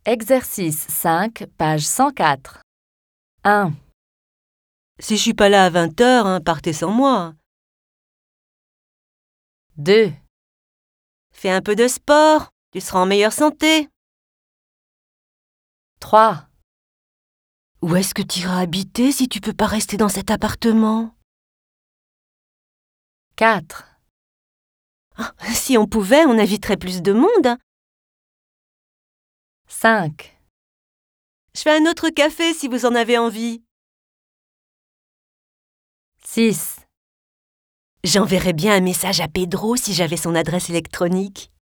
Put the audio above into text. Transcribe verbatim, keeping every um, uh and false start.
Exercice cinq, page cent quatre. un. Si je suis pas là à vingt heures, hein, partez sans moi. deux. Fais un peu de sport, tu seras en meilleure santé. trois. Où est-ce que tu iras habiter si tu peux pas rester dans cet appartement? quatre. Ah, si on pouvait, on inviterait plus de monde. cinq. Je fais un autre café si vous en avez envie. six. J'enverrais bien un message à Pedro si j'avais son adresse électronique.